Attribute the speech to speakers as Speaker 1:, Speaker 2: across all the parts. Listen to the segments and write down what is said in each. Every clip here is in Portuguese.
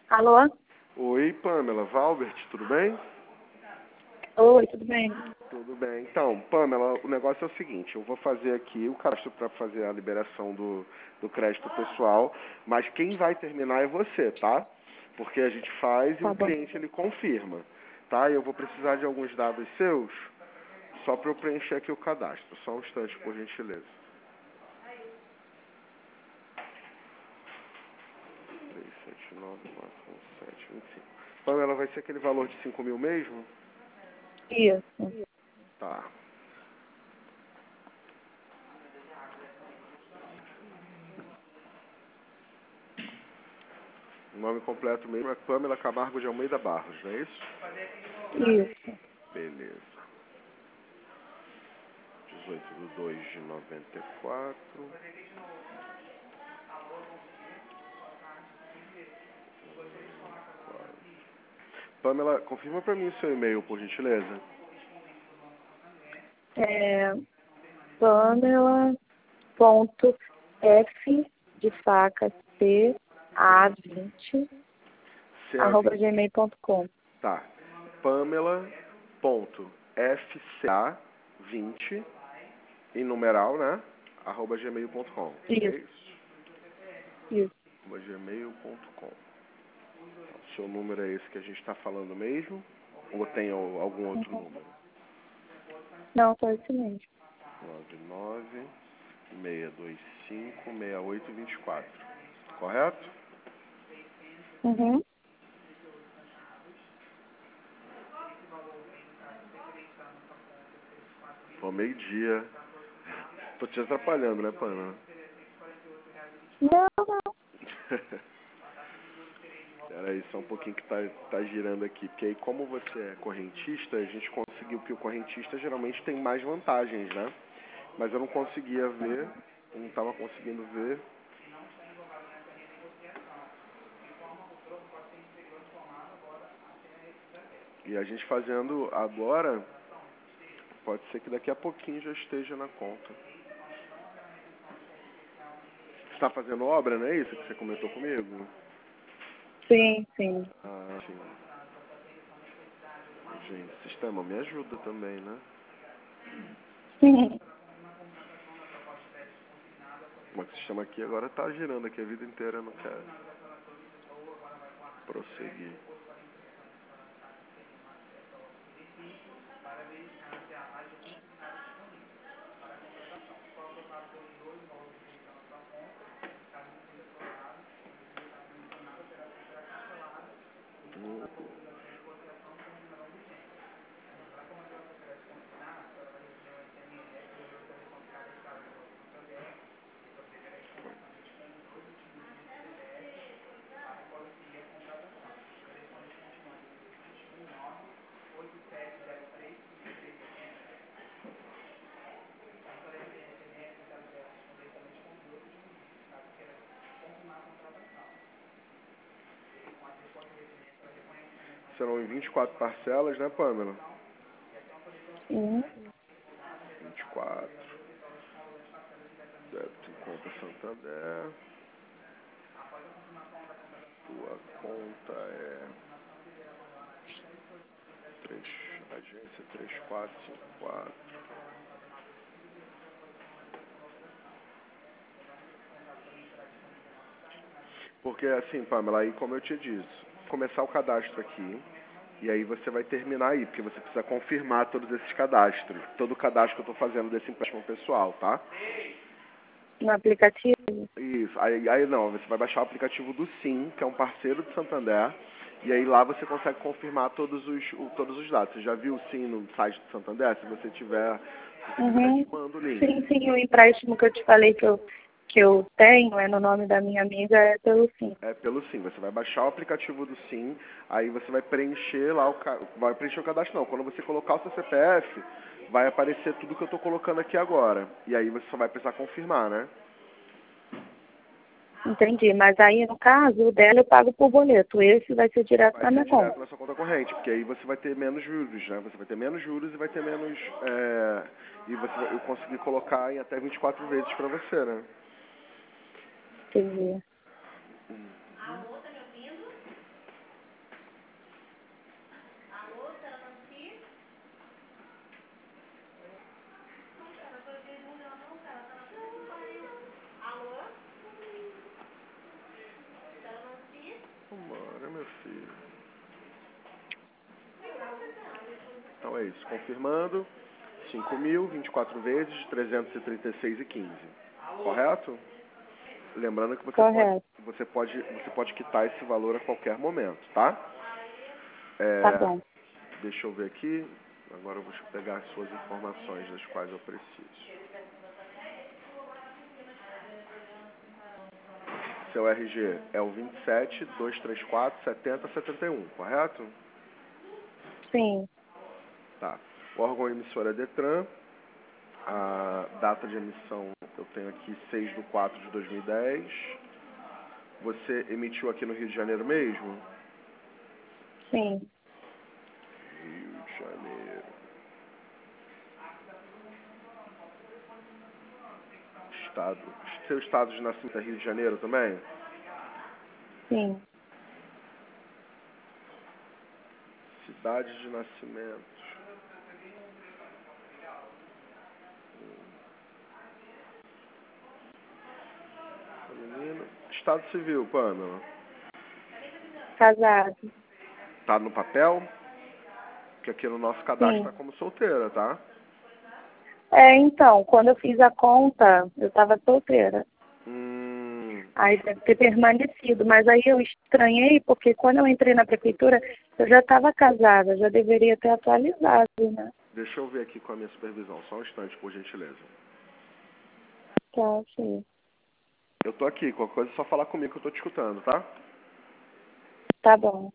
Speaker 1: Alô?
Speaker 2: Oi, Pamela. Valbert, tudo bem?
Speaker 1: Oi, tudo bem?
Speaker 2: Tudo bem. Então, Pamela, o negócio é o seguinte, eu vou fazer aqui o cadastro para fazer a liberação do crédito pessoal, mas quem vai terminar é você, tá? Porque a gente faz e
Speaker 1: Tá
Speaker 2: o
Speaker 1: bom.
Speaker 2: cliente ele confirma, tá? Eu vou precisar de alguns dados seus, só para eu preencher aqui o cadastro. Só um instante, por gentileza. 379-417-25. Pamela, vai ser aquele valor de 5.000 mesmo?
Speaker 1: Isso.
Speaker 2: Tá. O nome completo mesmo é Pamela Camargo de Almeida Barros, não é isso?
Speaker 1: Isso.
Speaker 2: Beleza. 18/2/94. Pamela, confirma para mim o seu e-mail, por gentileza.
Speaker 1: É Pamela.f de faca C A20 arroba
Speaker 2: CA20.
Speaker 1: gmail.com.
Speaker 2: Tá. Pamela.fca20 em numeral, né? @gmail.com. É
Speaker 1: Isso.
Speaker 2: isso?
Speaker 1: Isso.
Speaker 2: @gmail.com. O seu número é esse que a gente está falando mesmo? Ou tem algum outro número?
Speaker 1: Não, só esse mesmo.
Speaker 2: 99-625-6824. Correto?
Speaker 1: Uhum.
Speaker 2: Pô, meio-dia. Tô te atrapalhando, né, Pana?
Speaker 1: Não, não.
Speaker 2: Peraí, só um pouquinho que tá girando aqui. Porque aí, como você é correntista, a gente conseguiu que o correntista geralmente tem mais vantagens, né? Mas eu não conseguia ver, não estava conseguindo ver. E a gente fazendo agora, pode ser que daqui a pouquinho já esteja na conta. Você está fazendo obra, não é isso que você comentou comigo?
Speaker 1: Sim, sim.
Speaker 2: Ah, sim. Gente, o sistema me ajuda também, né?
Speaker 1: Sim.
Speaker 2: Mas o sistema aqui agora tá girando aqui a vida inteira, não quer prosseguir. Serão em 24 parcelas, né, Pamela?
Speaker 1: Sim.
Speaker 2: 24. Débito em conta Santander. Tua conta é 3, agência 3454. Porque assim, Pamela, aí como eu te disse, começar o cadastro aqui, e aí você vai terminar aí, porque você precisa confirmar todos esses cadastros. Todo o cadastro que eu estou fazendo desse empréstimo pessoal, tá?
Speaker 1: No aplicativo?
Speaker 2: Isso. Aí não, você vai baixar o aplicativo do Sim, que é um parceiro do Santander, e aí lá você consegue confirmar todos os dados. Você já viu o Sim no site do Santander? Se você tiver, se você quiser, eu
Speaker 1: Uhum.
Speaker 2: te mando o link.
Speaker 1: Sim, sim. O empréstimo que eu te falei que eu tenho é no nome da minha amiga, é pelo Sim.
Speaker 2: É pelo Sim. Você vai baixar o aplicativo do Sim, aí você vai preencher lá vai preencher o cadastro não. Quando você colocar o seu CPF, vai aparecer tudo que eu estou colocando aqui agora. E aí você só vai precisar confirmar, né?
Speaker 1: Entendi. Mas aí, no caso, o dela eu pago por boleto. Esse vai ser direto
Speaker 2: Vai
Speaker 1: na
Speaker 2: ser
Speaker 1: minha conta.
Speaker 2: direto na sua conta corrente, porque aí você vai ter menos juros, né? Você vai ter menos juros e vai ter menos... e eu consegui colocar em até 24 vezes para você, né?
Speaker 1: Entendi.
Speaker 2: Então é isso. Confirmando. 5.000, 24 vezes, 336,15. Correto? Lembrando que
Speaker 1: Correto.
Speaker 2: você pode quitar esse valor a qualquer momento, tá?
Speaker 1: Tá bom.
Speaker 2: Deixa eu ver aqui. Agora eu vou pegar as suas informações das quais eu preciso. Seu RG é o 27 234 70 71, correto?
Speaker 1: Sim.
Speaker 2: Tá. O órgão emissor é Detran. A data de emissão eu tenho aqui 6/4/2010. Você emitiu aqui no Rio de Janeiro mesmo?
Speaker 1: Sim.
Speaker 2: Rio de Janeiro. Estado. Seu estado de nascimento é Rio de Janeiro também?
Speaker 1: Sim.
Speaker 2: Cidade de nascimento. Feminino. Estado civil, Pamela.
Speaker 1: Casado.
Speaker 2: Tá no papel? Porque aqui no nosso cadastro tá
Speaker 1: Sim.
Speaker 2: como solteira, tá?
Speaker 1: Então, quando eu fiz a conta, eu estava solteira. Aí deve ter permanecido, mas aí eu estranhei porque quando eu entrei na prefeitura, eu já estava casada, já deveria ter atualizado, né?
Speaker 2: Deixa eu ver aqui com a minha supervisão. Só um instante, por gentileza.
Speaker 1: Tá, sim.
Speaker 2: Eu tô aqui. Qualquer coisa é só falar comigo que eu tô te escutando, tá?
Speaker 1: Tá bom.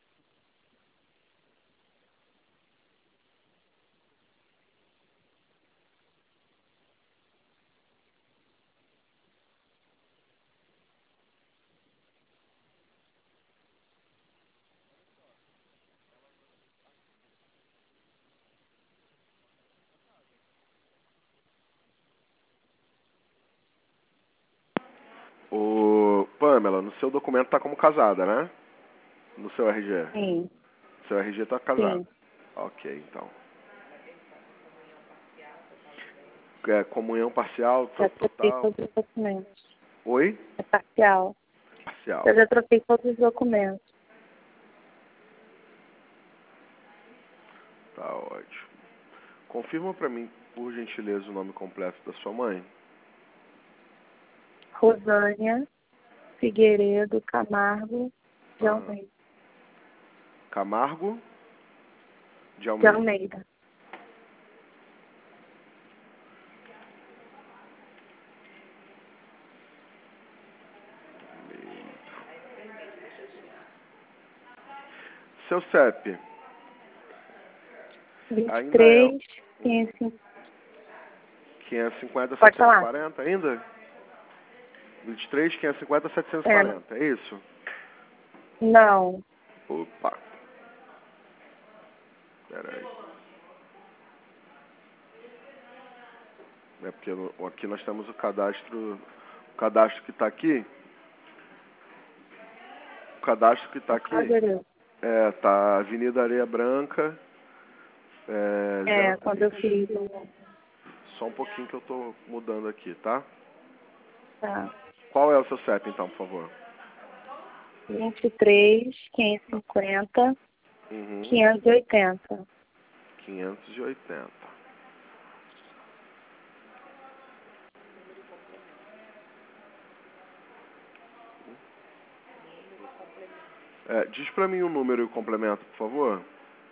Speaker 2: Ô, Pamela, no seu documento tá como casada, né? No seu RG.
Speaker 1: Sim.
Speaker 2: Seu RG tá casado.
Speaker 1: Sim.
Speaker 2: Ok, então. Comunhão parcial,
Speaker 1: Já troquei
Speaker 2: total.
Speaker 1: todos os documentos.
Speaker 2: Oi?
Speaker 1: É parcial.
Speaker 2: Parcial.
Speaker 1: Eu já troquei todos os documentos.
Speaker 2: Tá ótimo. Confirma pra mim, por gentileza, o nome completo da sua mãe.
Speaker 1: Rosânia Figueiredo Camargo de Almeida.
Speaker 2: Camargo de
Speaker 1: De
Speaker 2: Almeida.
Speaker 1: Almeida.
Speaker 2: Seu CEP. Ainda é
Speaker 1: 23, 550.
Speaker 2: 550,
Speaker 1: Pode falar.
Speaker 2: 740 ainda? 23, 550,
Speaker 1: É,
Speaker 2: 740, é isso?
Speaker 1: não.
Speaker 2: Opa. Pera aí. É porque aqui nós temos o cadastro que está aqui. O cadastro que está aqui
Speaker 1: Adeus.
Speaker 2: tá Avenida Areia Branca,
Speaker 1: Quando eu
Speaker 2: 03.
Speaker 1: fiz.
Speaker 2: Só um pouquinho que eu tô mudando aqui, tá?
Speaker 1: Tá.
Speaker 2: Qual é o seu CEP então, por favor?
Speaker 1: 23, 550,
Speaker 2: Uhum.
Speaker 1: 580.
Speaker 2: 580. Diz pra mim o número e o complemento, por favor.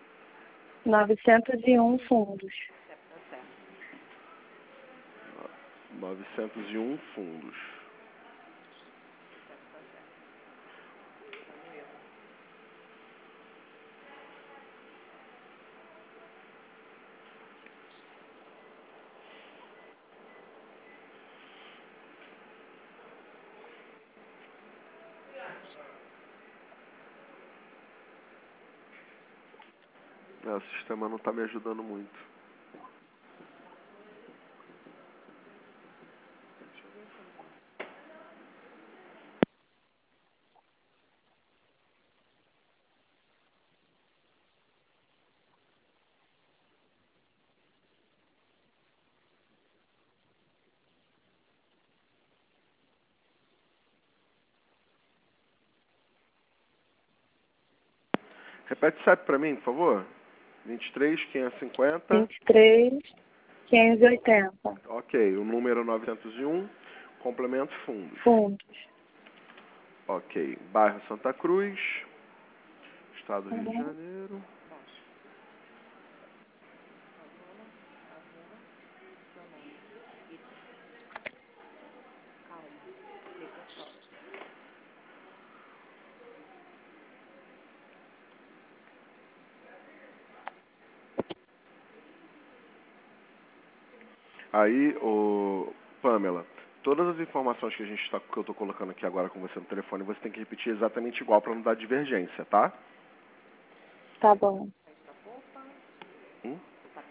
Speaker 1: 901 fundos.
Speaker 2: 901 fundos. O sistema não está me ajudando muito. Repete o CEP para mim, por favor. 23, 550.
Speaker 1: 23, 580.
Speaker 2: Ok, o número 901, complemento fundos.
Speaker 1: Fundos.
Speaker 2: Ok, bairro Santa Cruz, estado do Rio de
Speaker 1: Uhum.
Speaker 2: Janeiro. Aí, Pamela, todas as informações que que eu estou colocando aqui agora com você no telefone, você tem que repetir exatamente igual para não dar divergência, tá?
Speaker 1: Tá bom.
Speaker 2: Hum?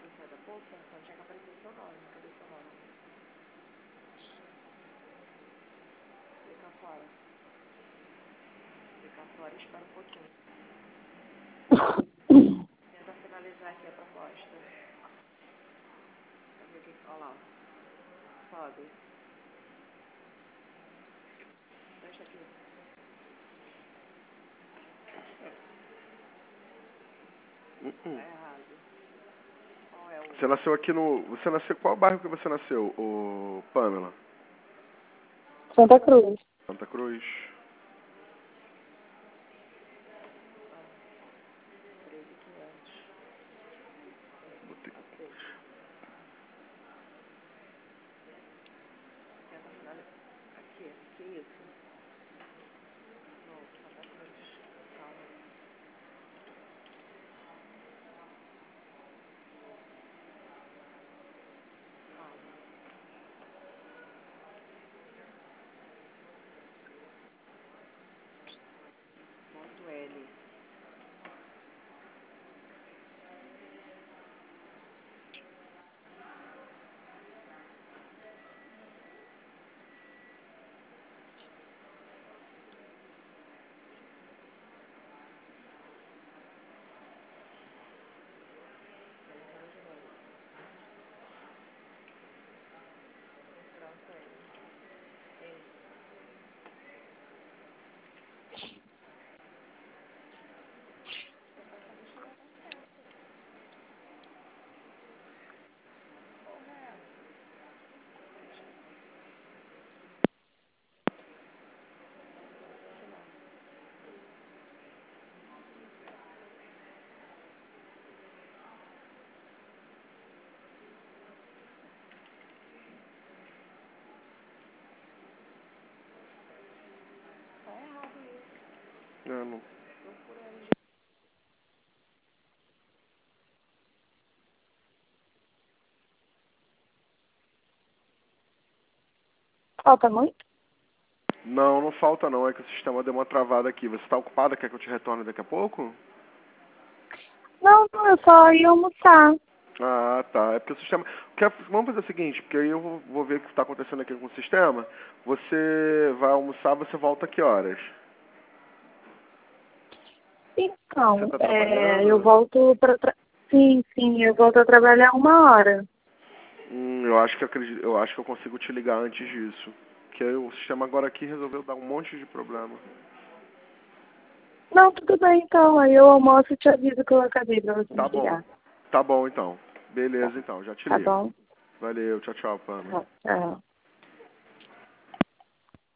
Speaker 2: Você nasceu aqui no... Você nasceu... Qual bairro que você nasceu, Pamela?
Speaker 1: Santa Cruz.
Speaker 2: Santa Cruz. Botei. Não.
Speaker 1: Falta muito?
Speaker 2: Não, não falta não. É que o sistema deu uma travada aqui. Você está ocupada? Quer que eu te retorne daqui a pouco?
Speaker 1: Não, eu só ia almoçar.
Speaker 2: Ah, tá. É porque o sistema... Vamos fazer o seguinte, porque aí eu vou ver o que está acontecendo aqui com o sistema. Você vai almoçar, você volta a que horas? Você
Speaker 1: Então,
Speaker 2: está
Speaker 1: eu
Speaker 2: trabalhando?
Speaker 1: volto Sim, eu volto a trabalhar 1 hora.
Speaker 2: Eu acho que eu consigo te ligar antes disso. Porque o sistema agora aqui resolveu dar um monte de problema.
Speaker 1: Não, tudo bem então. Aí eu almoço e te aviso que eu acabei pra você me
Speaker 2: Tá bom.
Speaker 1: ligar.
Speaker 2: Tá bom, então.
Speaker 1: Tá,
Speaker 2: Beleza, então. Já te
Speaker 1: tá
Speaker 2: ligo.
Speaker 1: bom?
Speaker 2: Valeu. Tchau, tchau, Pamela.
Speaker 1: Tá, tchau.